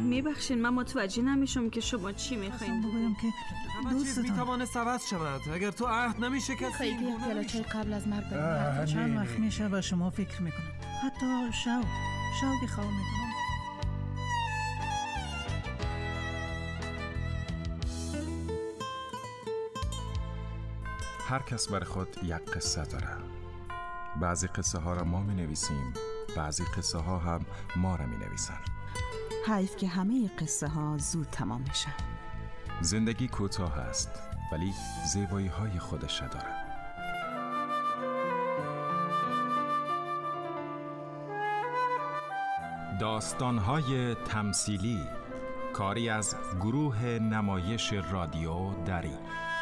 میبخشین، من متوجه نمیشم که شما چی میخواین بگویم که دوستتان میتوانه عوض شود اگر تو عهد نمیشه کسی خیلی پیاله چای قبل از مرگ بریم. چند وقت میشه و شما فکر میکنم، حتی شوقی خواه میکنم. هر کس برای خود یک قصه داره. بعضی قصه ها را ما می نویسیم، بعضی قصه ها هم ما را می نویسن. حیف که همه قصه ها زود تمام میشن. زندگی کوتاه است ولی زیبایی های خودش داره. داستان های تمثیلی، کاری از گروه نمایش رادیو دری.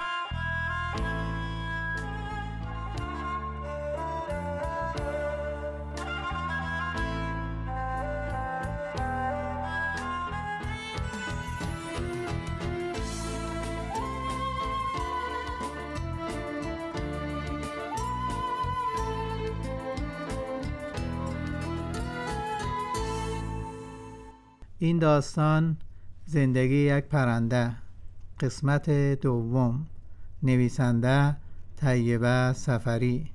این داستان زندگی یک پرنده، قسمت دوم، نویسنده طیبه صفری.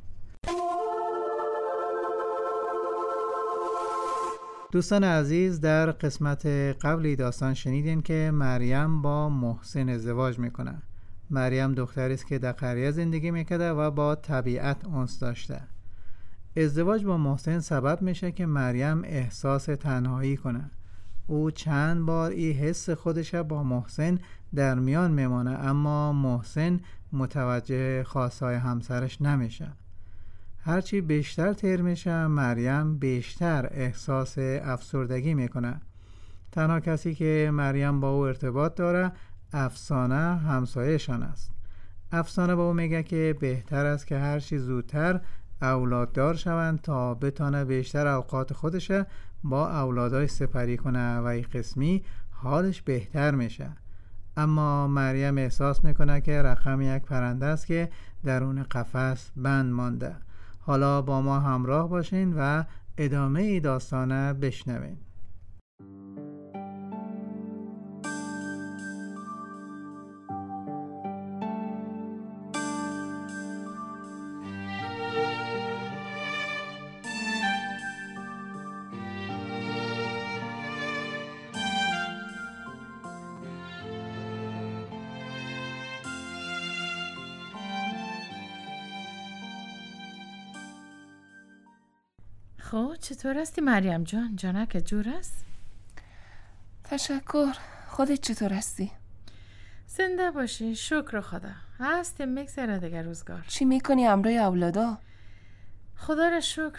دوستان عزیز، در قسمت قبلی داستان شنیدین که مریم با محسن ازدواج میکنه. مریم دختری است که در قریه زندگی میکرده و با طبیعت انس داشته. ازدواج با محسن سبب میشه که مریم احساس تنهایی کنه. او چند بار این حس خودش با محسن در میان میمانه، اما محسن متوجه خواستهای همسرش نمیشه. هرچی بیشتر تیر میشه مریم بیشتر احساس افسردگی میکنه. تنها کسی که مریم با او ارتباط داره افسانه همسایه‌شان است. افسانه با او میگه که بهتر است که هرچی زودتر اولاددار شوند تا بتونه بیشتر اوقات خودش با اولادای سپری کنه و این قسمی حالش بهتر میشه. اما مریم احساس میکنه که رقم یک پرنده است که درون قفس بند مانده. حالا با ما همراه باشین و ادامه ای داستانه بشنوین. خب چطور هستی مریم جان؟ جانک جور است؟ تشکر. خودت چطور هستی؟ زنده باشی، شکر خدا. هستیم، میگذره دیگه روزگار. چی میکنی امروی اولادا؟ خدا را شکر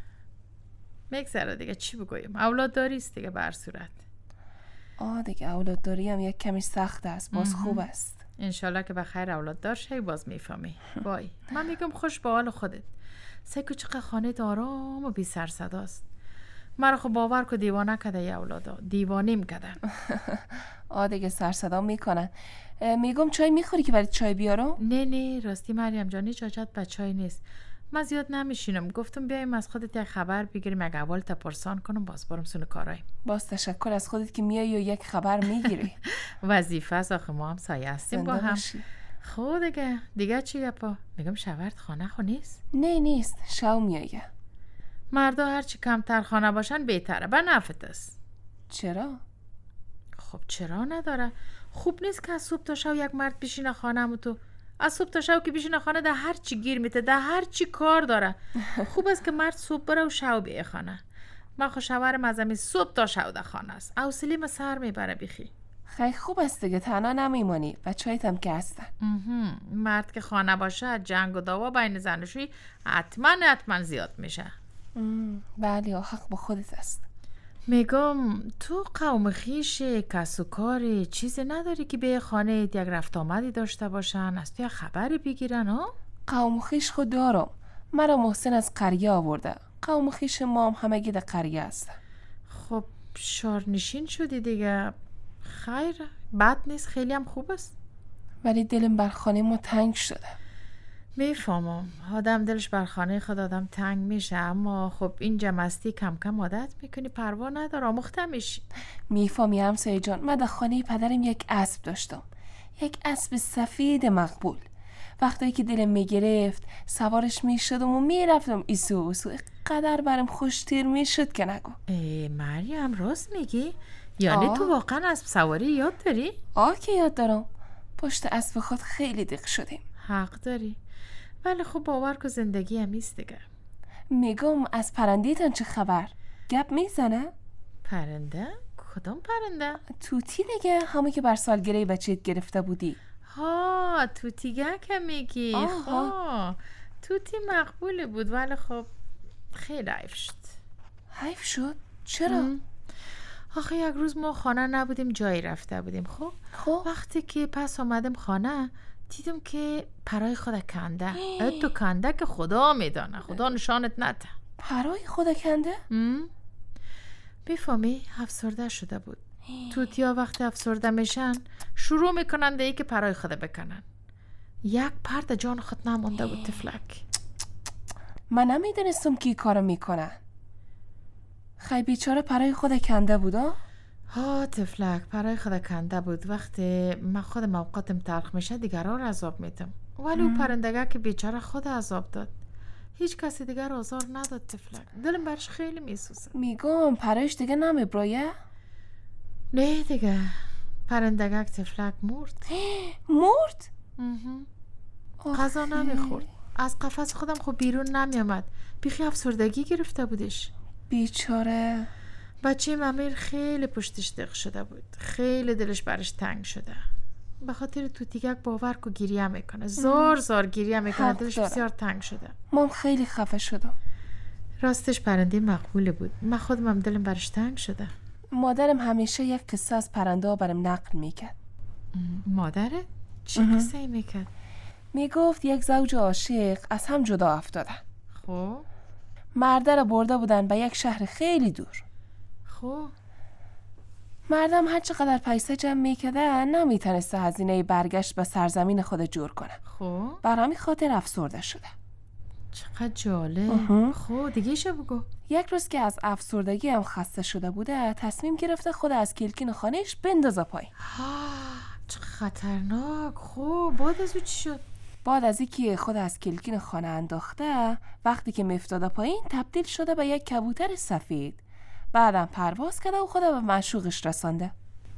میگذره دیگه، چی بگویم، اولاد داریست دیگه بر صورت. دیگه اولاد داری هم یک کمی سخت است، باز خوب است. انشالله که بخیر اولاد دار شی، باز میفهمی. وای من میگم خوش به حال خودت. سکو چقدر خانه آرام و بی سر صداست. مرا خب باور کو دیوانه کده ی اولادا، دیوانیم کدن. دیگه سر صدا میکنن. میگم چای میخوری که برای چای بیارم؟ نه راستی مریم جان اجازت به چای نیست. من زیاد نمیشینم، گفتم بیایم از خودت یک خبر بگیریم، یک اول تپرسان کنم باز برم سون کارای. باز تشکر از خودت که میای و یک خبر میگیری. وظیفه است آخه، ما هم سایه هستیم با هم. خب دیگه چی گپا؟ میگم شورت خانه خو نیست؟ نه نیست، شو میایه. مردا هرچی کمتر خانه باشن بهتره، به نفعت است. چرا؟ خب چرا نداره؟ خوب نیست که از صبح تا شب یک مرد بشینه خانه تو. از صبح تا شب که بشینه خانه ده هر چی گیر میته، ده هر چی کار داره. خوب است که مرد صبح بره و شب بیه خانه. من خو شوهرم از همین صبح تا شب ده خانه است. حوصله سر میبره بیخی. خیلی خوب است دیگه، تنها نمیمانی. بچه‌هایت هم که هستن. مرد که خانه باشه جنگ و دعوا بین زن و شوی حتما زیاد میشه. بله، حق با خودت است. میگم تو قوم خیش کس و کاری چیزی نداری که به خانه یک رفت آمدی داشته باشن، از تو خبری بگیرن ها؟ قوم خیش خود دارم. مرا محسن از قریه آورده. قوم خیش ما هم همگی در قریه است. خب شارنشین شدی دیگه. خیر، بد نیست، خیلی هم خوب است. ولی دلم بر خانه ما تنگ شده. میفهمم آدم دلش بر خانه خود آدم تنگ میشه، اما خب این جمعستی کم کم عادت میکنی، پروا نداره، آموخته میشی. میفهمی همسایه جان، من در خانه پدرم یک اسب داشتم، یک اسب سفید مقبول. وقتی که دلم میگرفت سوارش میشدم و میرفتم ایسو قدر برم خوشتیر میشد که نگو. ای مریم راست میگی؟ یعنی تو واقعا اسب سواری یاد داری؟ که یاد دارم. پشت اسب خود خیلی دق شدیم. حق داری، ولی خب باور که زندگی همیست دیگه. میگم از پرندیتان چه خبر؟ گپ میزنه؟ پرنده؟ کدام پرنده؟ توتی دیگه، همون که بر سالگره بچه‌ت گرفته بودی. ها توتیگه که میگی. خب توتی مقبولی بود، ولی خب خیلی حیف شد. حیف شد؟ چرا؟ آخه یک روز ما خانه نبودیم، جایی رفته بودیم. خب وقتی که پس آمدم خانه دیدم که پرای خود کنده. تو کنده که خدا میدانه، خدا نشانت نده. پرای خود کنده؟ میفهمی؟ افسرده شده بود. توتیا وقتی افسرده میشن شروع میکنن دیگه که پرای خود بکنن. یک پرد جان خود نمونده بود تفلک. من نمیدونستم که کارو میکنن. خیلی بیچاره پرای خود کنده بود. ها تفلک پرای خود کنده بود. وقتی من خود موقعاتم تلخ میشه دیگران را عذاب میدم، ولی اون پرندگه که بیچاره خود عذاب داد، هیچ کسی دیگر آزار نداد. تفلک دلم برش خیلی میسوزه. میگم پرایش دیگه نمیبرویه؟ نه دیگه پرندگه تفلک مرد. مرد؟ غذا نمیخورد، از قفس خودم خب بیرون نمیامد، بیخی افسردگی گرفته بودش. بیچاره. بچه امیر خیلی پشتش دق شده بود، خیلی دلش برش تنگ شده. به خاطر توتیگک باور کو گریه میکنه، زار گریه میکنه، دلش بسیار تنگ شده. من خیلی خفه شدم. راستش پرنده مقبوله بود، من خودم هم دلم برش تنگ شده. مادرم همیشه یک قصه از پرنده ها برم نقل میکرد. مادره؟ چه قصه ای میکرد؟ میگفت یک زوج عاشق از هم جدا افتادن. خب مرده را برده بودن به یک شهر خیلی دور. خب مردم هر چقدر پیسه جمع میکرده نمیتونسته هزینه برگشت به سرزمین خود جور کنه. خب بر همین خاطر افسرده شده. چقدر جالب. خب دیگه شو بگو. یک روز که از افسردگی هم خسته شده بوده تصمیم گرفته خود از کلکین خانهش بندازه پایین. چه خطرناک. خب بعد از او چی شد؟ بعد از اینکه خود از کلکین خانه انداخته، وقتی که میفتاده پایین تبدیل شده به یک کبوتر سفید. بعدم پرواز کرده و خود به معشوقش رسانده.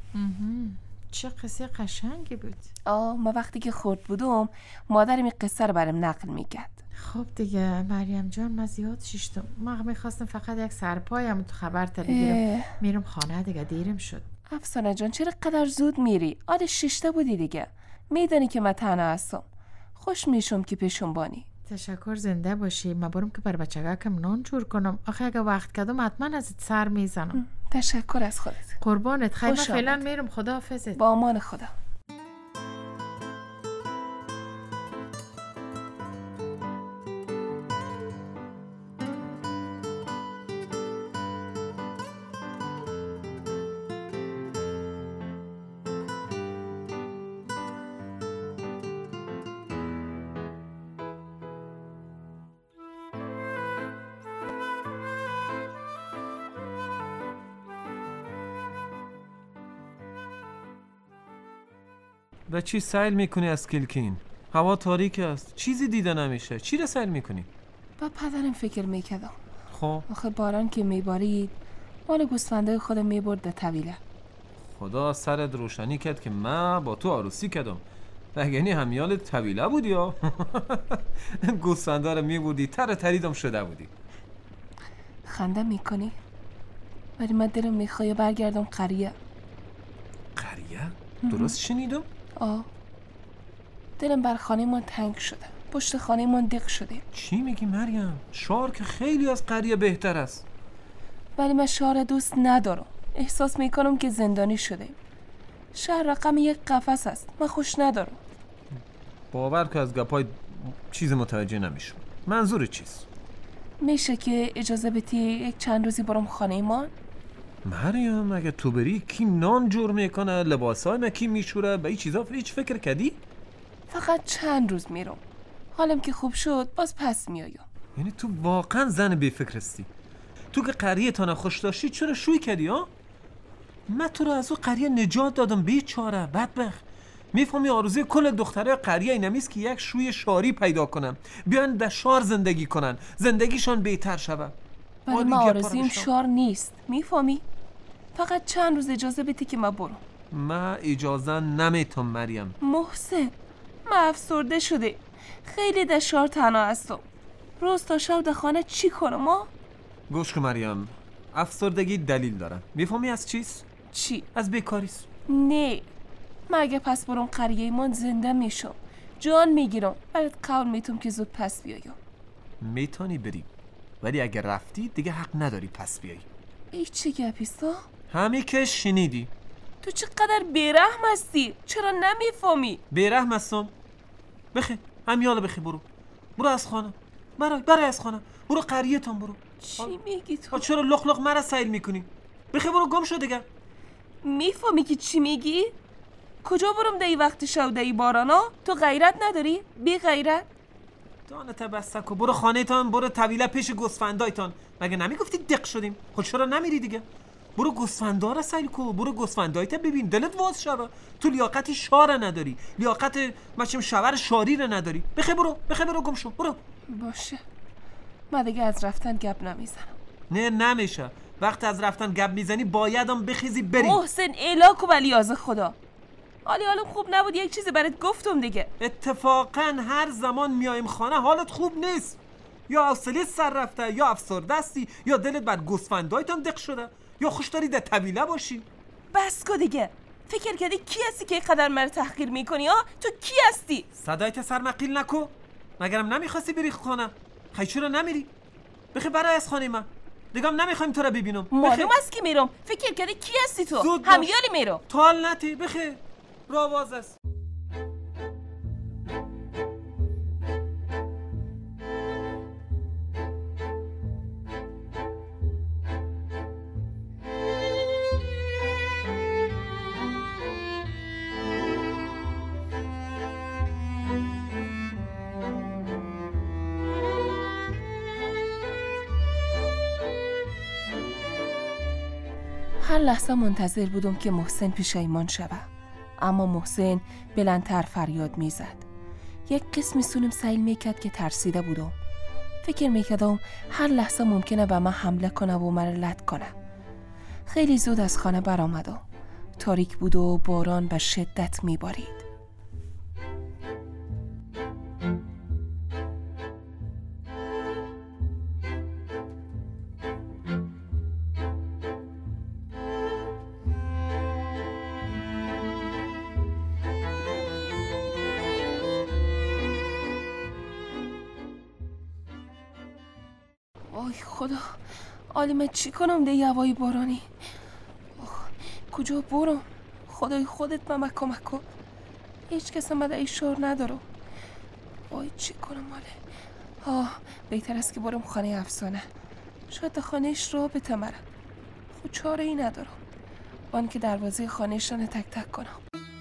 چه قصه قشنگی بود. ما وقتی که خورد بودم مادرم این قصه رو برام نقل میکرد. خب دیگه مریم جان من زیاد شیشتم، من میخواستم فقط یک سرپایم تو خبرت بگیرم. میرم خانه دیگه، دیرم شد. افسانه جان چرا قدر زود میری؟ شیشته بودی دیگه، میدانی که من تنها هستم. خوش میشم که پیشم بانی. تشکر، زنده باشی. من برم که بر بچگاه کم نان جور کنم. آخه اگه وقت کردم حتما ازت سر میزنم. تشکر از خودت. قربانت. خیلی من فعلا میرم. خداحافظت. با امان خدا. و چی سیل میکنی از کلکین؟ هوا تاریک است، چیزی دیده نمیشه. چی را سیل میکنی؟ با پدرم فکر میکردم. خب آخه باران که میبارید مال گوسفندای خودم میبرد به طویله. خدا سرت روشنی کرد که من با تو عروسی کردم. مگنی همیال طویله بودی یا؟ گوسفندا رو میبردی تریدم شده بودی. خنده میکنی؟ ولی من دلم میخواد برگردم قریه. قریه؟ درست شنیدم؟ دلم بر خانه من تنگ شده، پشت خانه من دق شده. چی میگی مریم؟ شهر که خیلی از قریه بهتر است. ولی من شهر دوست ندارم. احساس میکنم که زندانی شده. شهر رقم یک قفس است، من خوش ندارم. باور که از گپای چیز متوجه نمیشم. منظور چیست؟ میشه که اجازه بدی یک چند روزی برم خانه من؟ مریم اگه تو بری کی نان جور میکنه، لباسای ما کی میشوره، به این چیزا هیچ فکر کردی؟ فقط چند روز میرم. حالم که خوب شد باز پس میایم. یعنی تو واقعا زن بی فکر هستی. تو که قریه تا خوش داشتی چرا شوی کردی ها؟ من تو رو از اون قریه نجات دادم، بیچاره بدبخت. میفهمی آرزوی کل دخترای قریه اینمیست که یک شوی شاری پیدا کنن، بیان در شار زندگی کنن، زندگیشان بهتر شود. ولی ما آرزویم شار نیست، میفهمی؟ فقط چند روز اجازه بدی که ما برم. من اجازه نمیتونم مریم. محسن، من افسرده شده، خیلی در شار تنها هستم. روز تا شب در خانه چی کنم ما؟ گوش کن مریم، افسردگی دلیل داره. میفهمی از چیست؟ چی؟ از بیکاریست. نه، من اگه پس برم قریه ایمان زنده میشم، جان میگیرم، برات قول میتونم که زود پس بیایم. میتونی بری، ولی اگه رفتی دیگه حق نداری پس بیایی. ای چه گپیستا؟ همی که شنیدی. تو چقدر بیرحم هستی، چرا نمیفهمی؟ بیرحم هستم؟ بخی، همیالا بخی، برو از خانه، برای از خانه، برو قریه تان برو. چی میگی تو؟ چرا لخ لخ مرا سیل میکنی؟ بخی برو، گم شو دیگه. میفهمی که چی میگی؟ کجا برم دی وقت شو دی بارانا؟ تو غیرت نداری؟ بی غیرت؟ دانت بستکو، برو خانه تان، برو طویله پیش گوسفندایتان. مگه نمیگفتی دق شدیم؟ خود چرا نمیری دیگه؟ برو گوسفندا را سیل کو، برو گوسفندایت ببین، دلت واز شوه. تو لیاقت شاره نداری، لیاقت مچم شور شاری را نداری. بخی برو گم شو، برو. باشه، من دیگه از رفتن گپ نمیزنم. نه نمیشه، وقت از رفتن گپ میزنی بایدم بخیزی بری. محسن الاکو ولی از خدا، حالم خوب نبود، یک چیزی برات گفتم دیگه. اتفاقا هر زمان میایم خانه حالت خوب نیست، یا حوصله سر رفته، یا افسرده هستی، یا دلت بر گوسفندایتان دق شده، یا خوش داری در طویله باشی. بس کو دیگه. فکر کردی کی هستی که اینقدر مرا تحقیر میکنی ها؟ تو کی هستی؟ صدایت سرمقیل نکو. مگرم نمیخواستی بری خانه؟ خیلی چرا نمیری؟ بخی برای از خانه من دیگه هم نمیخوایم تو را ببینم. معلوم است که میرم. فکر کردی کی هستی تو؟ همیالی میرم. تال نتی، بخی راواز است. هر لحظه منتظر بودم که محسن پیش ایمان شوه، اما محسن بلندتر فریاد میزد. یک قسمی سونم سیل میکرد که ترسیده بودم. فکر میکردم هر لحظه ممکنه به من حمله کنه و مرا لت کنه. خیلی زود از خانه برآمدم. تاریک بود و باران به شدت میبارید. آی خدا، عالمه چی کنم ده هوای بارانی؟ کجا برم؟ خدای خودت به من کمک کن. هیچ کس هم ده شور ندارم. آی چی کنم حاله؟ بهتر است که برم خانه افسانه. شاید خانهش را بتمرم. خود چاره ای ندارم آن که دروازه خانهش را تک تک کنم.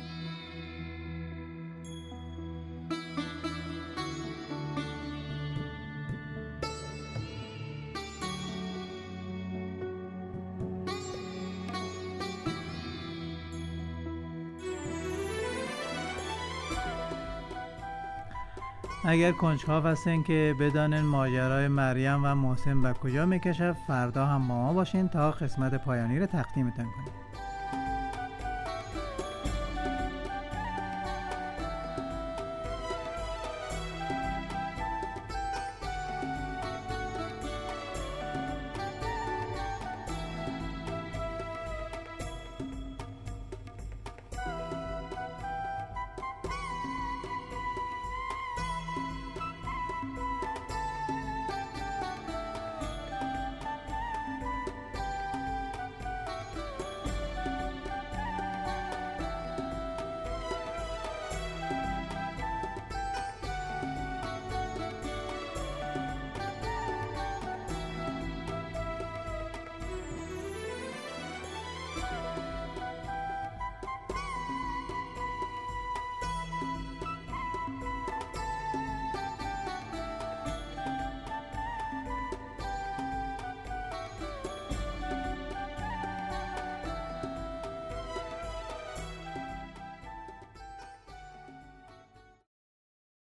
اگر کنجکاو هستین که بدانین ماجرای مریم و محسن به کجا میکشه، فردا هم با ما باشین تا قسمت پایانی رو تقدیمتون کنیم.